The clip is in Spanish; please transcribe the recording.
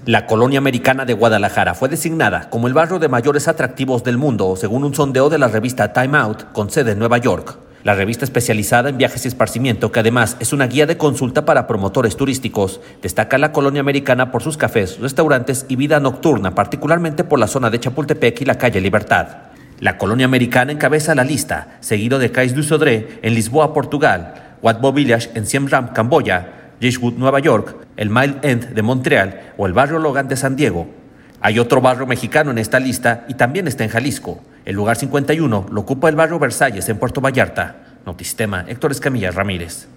La colonia americana de Guadalajara fue designada como el barrio de mayores atractivos del mundo, según un sondeo de la revista Time Out, con sede en Nueva York. La revista especializada en viajes y esparcimiento, que además es una guía de consulta para promotores turísticos, destaca la colonia americana por sus cafés, restaurantes y vida nocturna, particularmente por la zona de Chapultepec y la calle Libertad. La colonia americana encabeza la lista, seguido de Cais du Sodré en Lisboa, Portugal, Wat Bo Village en Siem Reap, Camboya, Ridgewood, Nueva York, el Mile End de Montreal o el barrio Logan de San Diego. Hay otro barrio mexicano en esta lista y también está en Jalisco. El lugar 51 lo ocupa el barrio Versalles en Puerto Vallarta. Notistema, Héctor Escamilla Ramírez.